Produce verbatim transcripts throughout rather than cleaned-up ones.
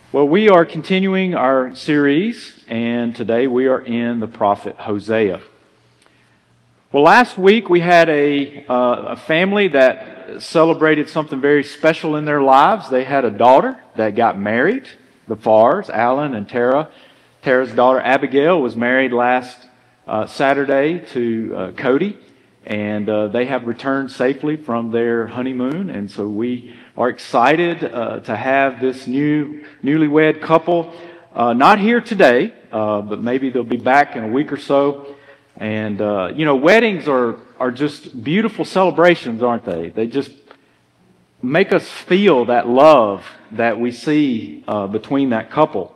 Well, we are continuing our series, and today we are in the prophet Hosea. Well, last week we had a, uh, a family that celebrated something very special in their lives. They had a daughter that got married, the Farrs, Alan and Tara. Tara's daughter Abigail was married last uh, Saturday to uh, Cody, and uh, they have returned safely from their honeymoon, and so we are excited uh, to have this new newlywed couple uh, not here today, uh, but maybe they'll be back in a week or so. And uh, you know, weddings are are just beautiful celebrations, aren't they? They just make us feel that love that we see uh, between that couple.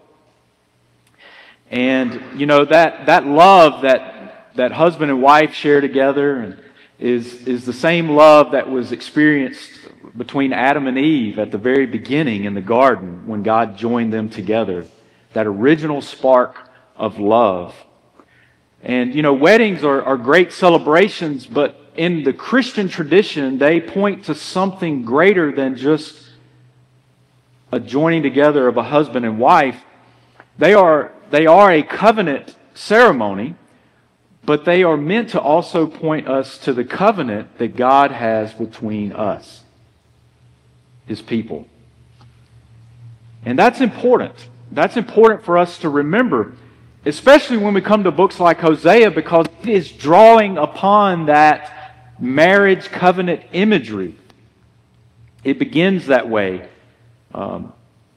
And you know, that that love that that husband and wife share together is is the same love that was experienced between Adam and Eve at the very beginning in the garden when God joined them together. That original spark of love. And you know, weddings are, are great celebrations, but in the Christian tradition, they point to something greater than just a joining together of a husband and wife. They are they are a covenant ceremony, but they are meant to also point us to the covenant that God has between us, His people. And that's important. That's important for us to remember, especially when we come to books like Hosea, because it is drawing upon that marriage covenant imagery. It begins that way. Um,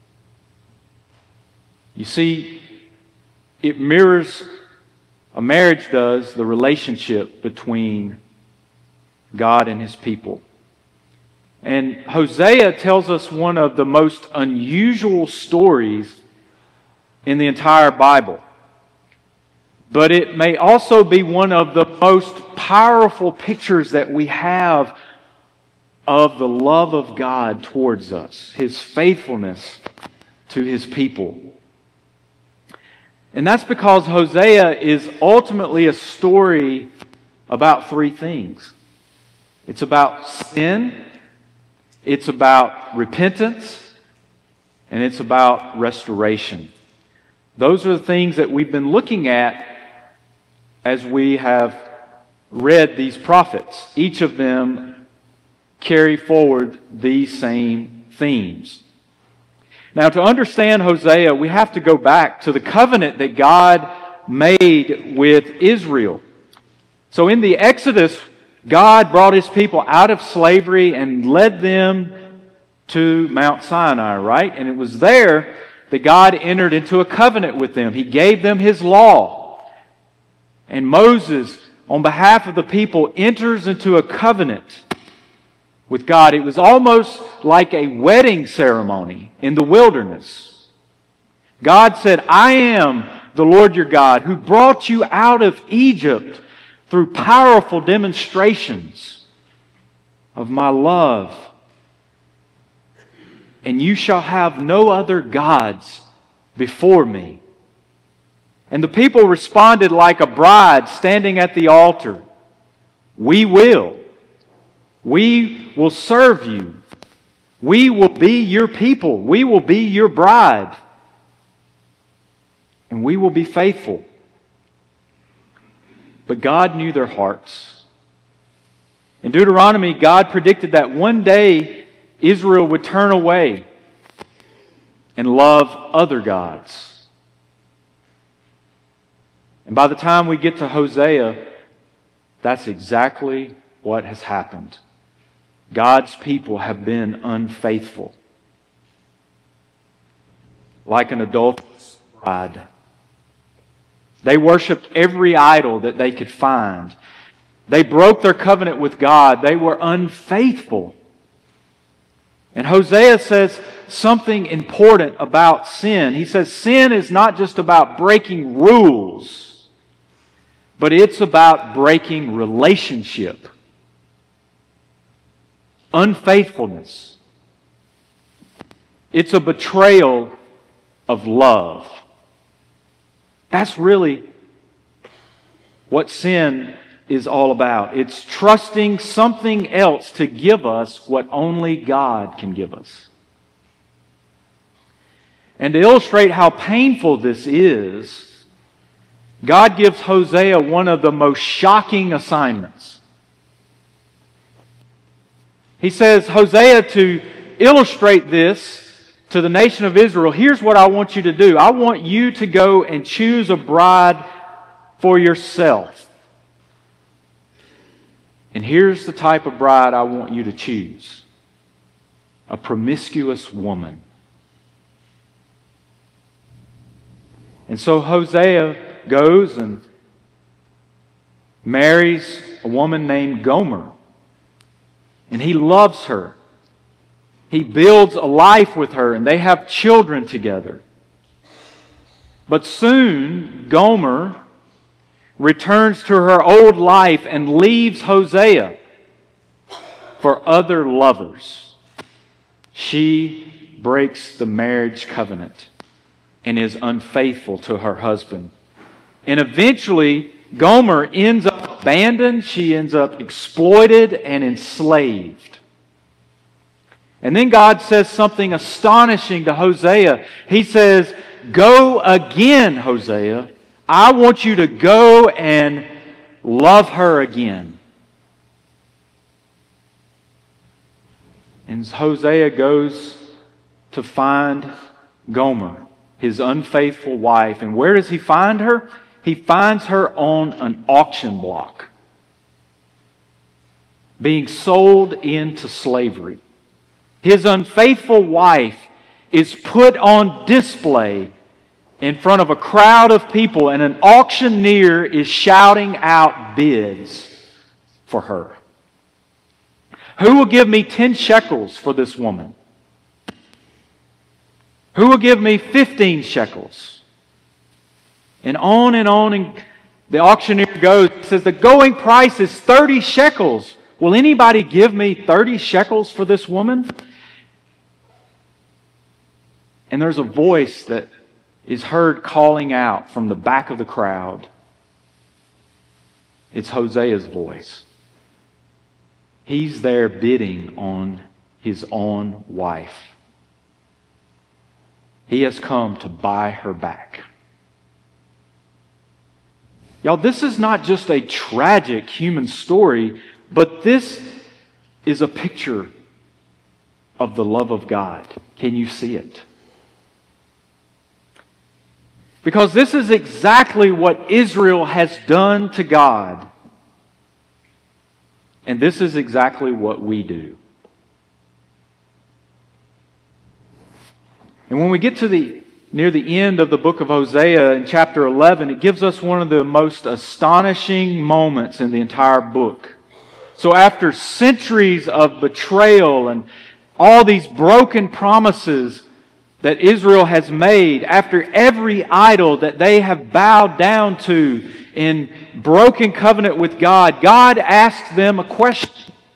you see, it mirrors, a marriage does, the relationship between God and His people. And Hosea tells us one of the most unusual stories in the entire Bible. But it may also be one of the most powerful pictures that we have of the love of God towards us, His faithfulness to His people. And that's because Hosea is ultimately a story about three things. It's about sin, it's about repentance, and it's about restoration. Those are the things that we've been looking at as we have read these prophets. Each of them carry forward these same themes. Now, to understand Hosea, we have to go back to the covenant that God made with Israel. So in the Exodus, God brought His people out of slavery and led them to Mount Sinai, right? And it was there that God entered into a covenant with them. He gave them His law. And Moses, on behalf of the people, enters into a covenant with God. It was almost like a wedding ceremony in the wilderness. God said, I am the Lord your God who brought you out of Egypt through powerful demonstrations of my love. And you shall have no other gods before me. And the people responded like a bride standing at the altar. We will. We will serve you. We will be your people. We will be your bride. And we will be faithful. But God knew their hearts. In Deuteronomy, God predicted that one day Israel would turn away and love other gods. And by the time we get to Hosea, that's exactly what has happened. God's people have been unfaithful. Like an adulterous bride. They worshiped every idol that they could find. They broke their covenant with God. They were unfaithful. And Hosea says something important about sin. He says sin is not just about breaking rules, but it's about breaking relationship. Unfaithfulness. It's a betrayal of love. That's really what sin is all about. It's trusting something else to give us what only God can give us. And to illustrate how painful this is, God gives Hosea one of the most shocking assignments. He says, Hosea, to illustrate this to the nation of Israel, here's what I want you to do. I want you to go and choose a bride for yourself. And here's the type of bride I want you to choose. A promiscuous woman. And so Hosea goes and marries a woman named Gomer. And he loves her. He builds a life with her, and they have children together. But soon, Gomer returns to her old life and leaves Hosea for other lovers. She breaks the marriage covenant and is unfaithful to her husband. And eventually, Gomer ends up abandoned. She ends up exploited and enslaved. And then God says something astonishing to Hosea. He says, "Go again, Hosea. I want you to go and love her again." And Hosea goes to find Gomer, his unfaithful wife. And where does he find her? He finds her on an auction block, being sold into slavery. His unfaithful wife is put on display in front of a crowd of people, and an auctioneer is shouting out bids for her. Who will give me ten shekels for this woman? Who will give me fifteen shekels? And on and on, and the auctioneer goes. He says, the going price is thirty shekels. Will anybody give me thirty shekels for this woman? And there's a voice that is heard calling out from the back of the crowd. It's Hosea's voice. He's there bidding on his own wife. He has come to buy her back. Y'all, this is not just a tragic human story, but this is a picture of the love of God. Can you see it? Because this is exactly what Israel has done to God. And this is exactly what we do. And when we get to the near the end of the book of Hosea in chapter eleven, it gives us one of the most astonishing moments in the entire book. So after centuries of betrayal and all these broken promises that Israel has made, after every idol that they have bowed down to in broken covenant with God, God asks them a question.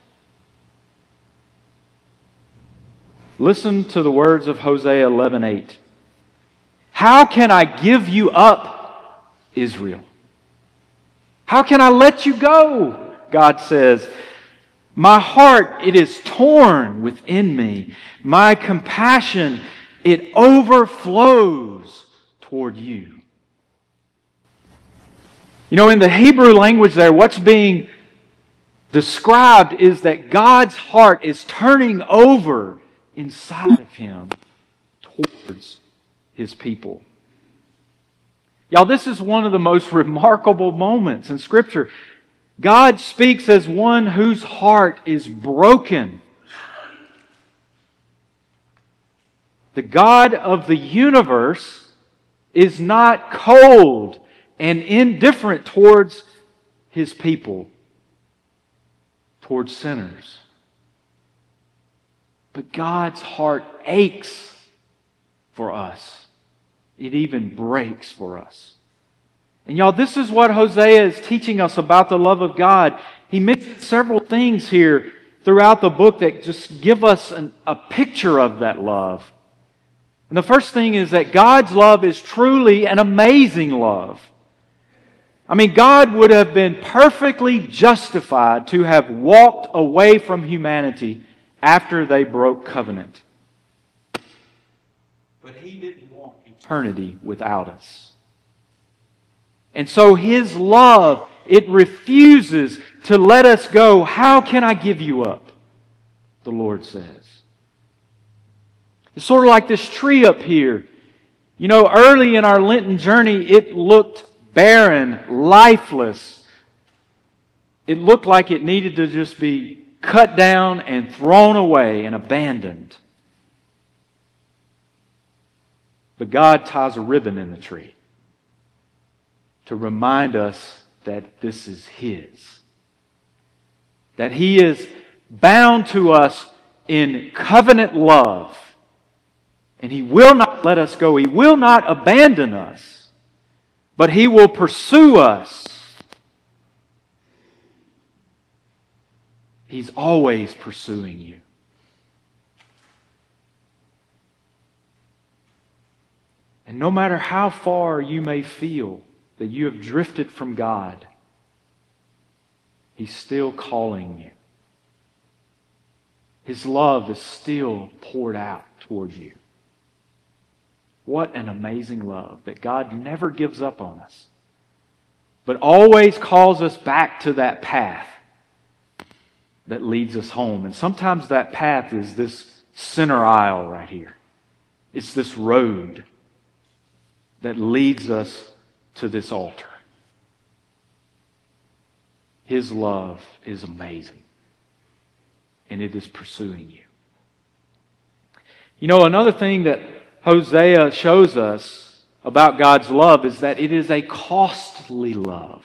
Listen to the words of Hosea eleven eight. How can I give you up, Israel? How can I let you go? God says, my heart, it is torn within me. My compassion, it overflows toward you. You know, in the Hebrew language there, what's being described is that God's heart is turning over inside of Him towards His people. Y'all, this is one of the most remarkable moments in Scripture. God speaks as one whose heart is broken. The God of the universe is not cold and indifferent towards His people, towards sinners. But God's heart aches for us. It even breaks for us. And y'all, this is what Hosea is teaching us about the love of God. He mentions several things here throughout the book that just give us an, a picture of that love. And the first thing is that God's love is truly an amazing love. I mean, God would have been perfectly justified to have walked away from humanity after they broke covenant. but He didn't want eternity without us. And so His love, it refuses to let us go. How can I give you up? The Lord says. It's sort of like this tree up here. You know, early in our Lenten journey, it looked barren, lifeless. It looked like it needed to just be cut down and thrown away and abandoned. But God ties a ribbon in the tree to remind us that this is His. That He is bound to us in covenant love. And He will not let us go. He will not abandon us. But He will pursue us. He's always pursuing you. And no matter how far you may feel that you have drifted from God, He's still calling you. His love is still poured out toward you. What an amazing love that God never gives up on us, but always calls us back to that path that leads us home. And sometimes that path is this center aisle right here. It's this road that leads us to this altar. His love is amazing, and it is pursuing you. You know, another thing that Hosea shows us about God's love is that it is a costly love.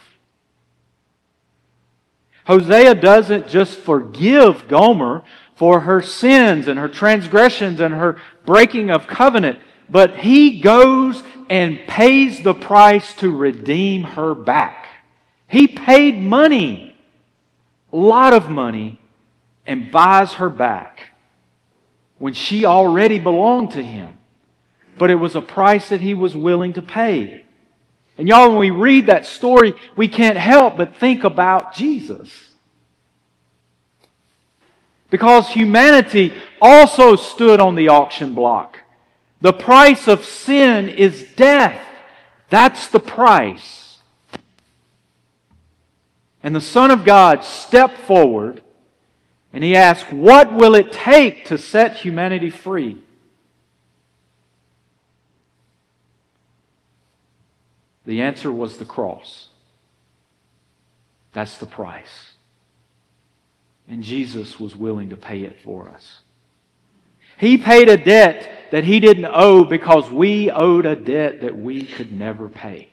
Hosea doesn't just forgive Gomer for her sins and her transgressions and her breaking of covenant, but he goes and pays the price to redeem her back. He paid money, a lot of money, and buys her back when she already belonged to him. But it was a price that he was willing to pay. And y'all, when we read that story, we can't help but think about Jesus. Because humanity also stood on the auction block. The price of sin is death. That's the price. And the Son of God stepped forward and He asked, what will it take to set humanity free? The answer was the cross. That's the price. And Jesus was willing to pay it for us. He paid a debt that He didn't owe because we owed a debt that we could never pay.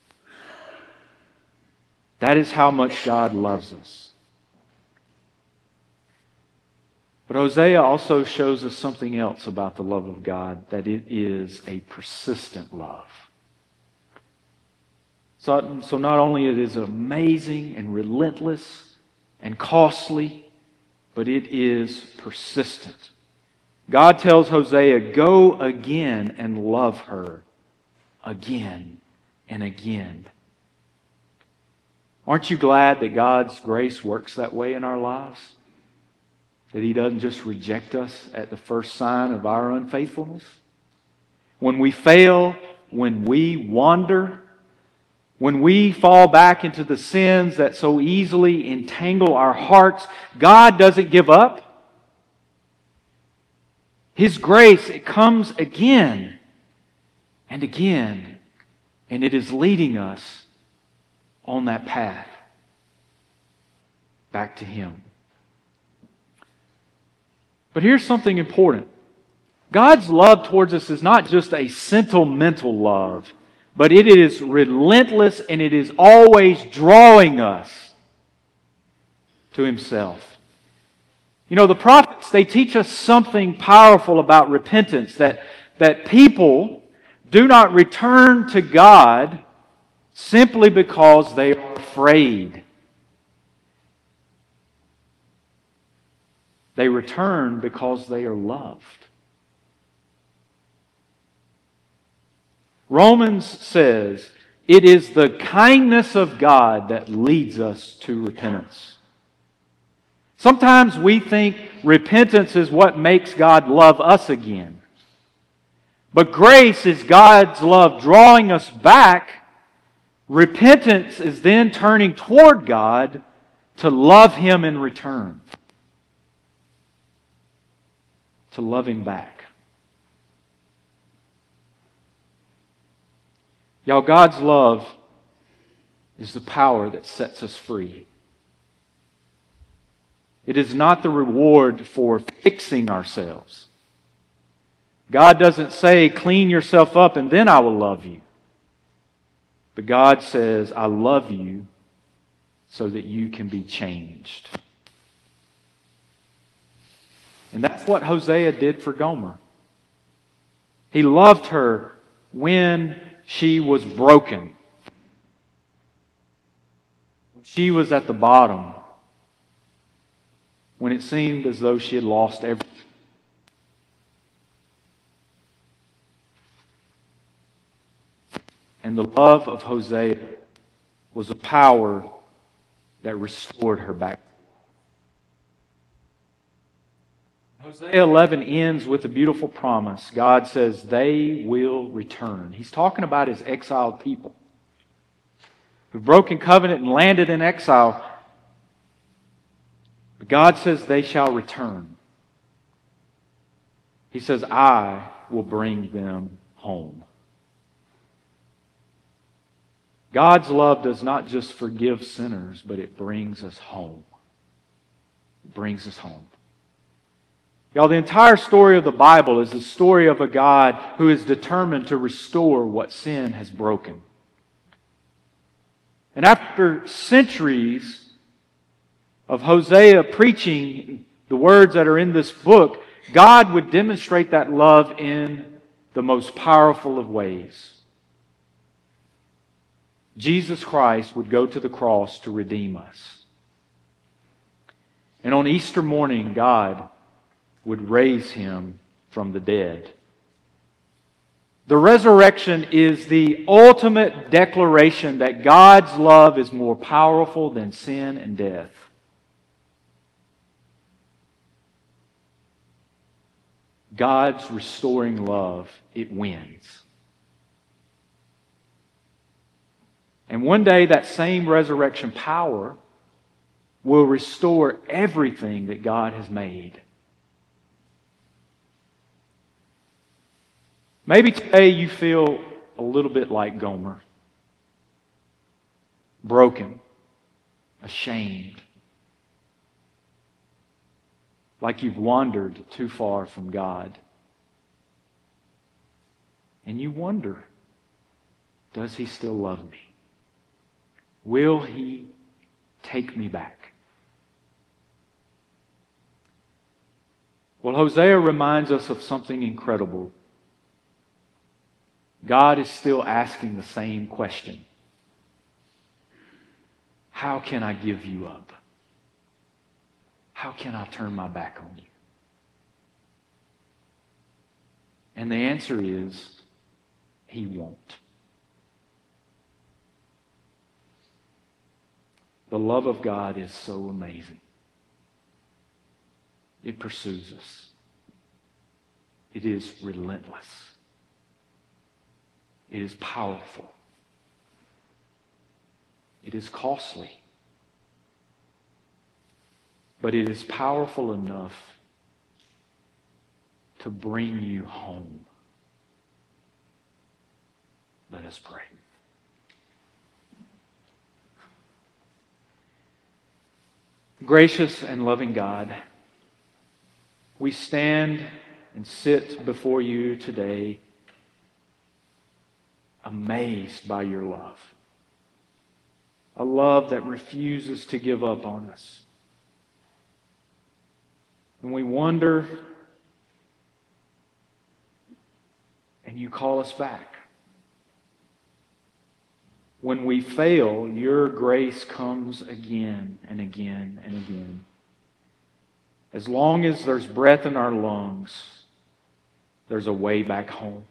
That is how much God loves us. But Hosea also shows us something else about the love of God, that it is a persistent love. So, so not only it is amazing and relentless and costly, but it is persistent. God tells Hosea, go again and love her again and again. Aren't you glad that God's grace works that way in our lives? That He doesn't just reject us at the first sign of our unfaithfulness? When we fail, when we wander, when we fall back into the sins that so easily entangle our hearts, God doesn't give up. His grace, it comes again and again, and it is leading us on that path back to Him. But here's something important. God's love towards us is not just a sentimental love, but it is relentless and it is always drawing us to Himself. You know, the prophets, they teach us something powerful about repentance, that, that people do not return to God simply because they are afraid. They return because they are loved. Romans says, it is the kindness of God that leads us to repentance. Sometimes we think repentance is what makes God love us again. But grace is God's love drawing us back. Repentance is then turning toward God to love Him in return. To love Him back. Y'all, God's love is the power that sets us free. It is not the reward for fixing ourselves. God doesn't say, clean yourself up and then I will love you. But God says, I love you so that you can be changed. And that's what Hosea did for Gomer. He loved her when she was broken. When she was at the bottom. When it seemed as though she had lost everything. And the love of Hosea was a power that restored her back. Hosea eleven ends with a beautiful promise. God says, they will return. He's talking about His exiled people who've broken covenant and landed in exile. But God says they shall return. He says, I will bring them home. God's love does not just forgive sinners, but it brings us home. It brings us home. Y'all, the entire story of the Bible is the story of a God who is determined to restore what sin has broken. And after centuries of Hosea preaching the words that are in this book, God would demonstrate that love in the most powerful of ways. Jesus Christ would go to the cross to redeem us. And on Easter morning, God would raise Him from the dead. The resurrection is the ultimate declaration that God's love is more powerful than sin and death. God's restoring love, it wins. And one day that same resurrection power will restore everything that God has made. Maybe today you feel a little bit like Gomer. Broken. Ashamed. Like you've wandered too far from God. And you wonder, does He still love me? Will He take me back? Well, Hosea reminds us of something incredible. God is still asking the same question. How can I give you up? How can I turn my back on you? And the answer is, He won't. The love of God is so amazing. It pursues us. It is relentless. It is powerful. It is costly. But it is powerful enough to bring you home. Let us pray. Gracious and loving God, we stand and sit before you today amazed by your love. A love that refuses to give up on us. And we wonder, and you call us back. When we fail, your grace comes again and again and again. As long as there's breath in our lungs, there's a way back home.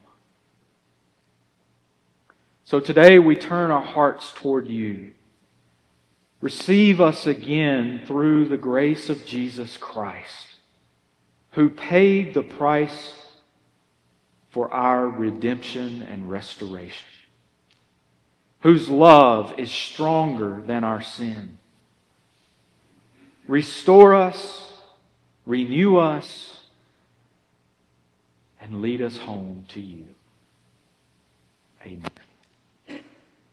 So today we turn our hearts toward you. Receive us again through the grace of Jesus Christ, who paid the price for our redemption and restoration, whose love is stronger than our sin. Restore us, renew us, and lead us home to you. Amen. Amen.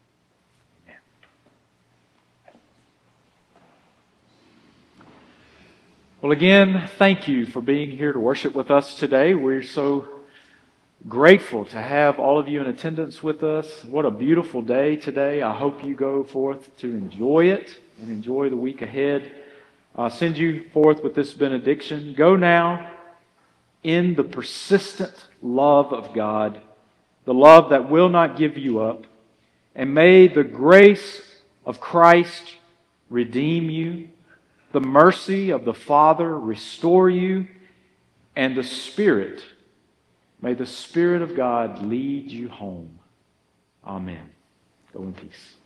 Well, again, thank you for being here to worship with us today. We're so grateful to have all of you in attendance with us. What a beautiful day today. I hope you go forth to enjoy it and enjoy the week ahead. I'll send you forth with this benediction. Go now in the persistent love of God, the love that will not give you up, and may the grace of Christ redeem you, the mercy of the Father restore you, and the Spirit, may the Spirit of God lead you home. Amen. Go in peace.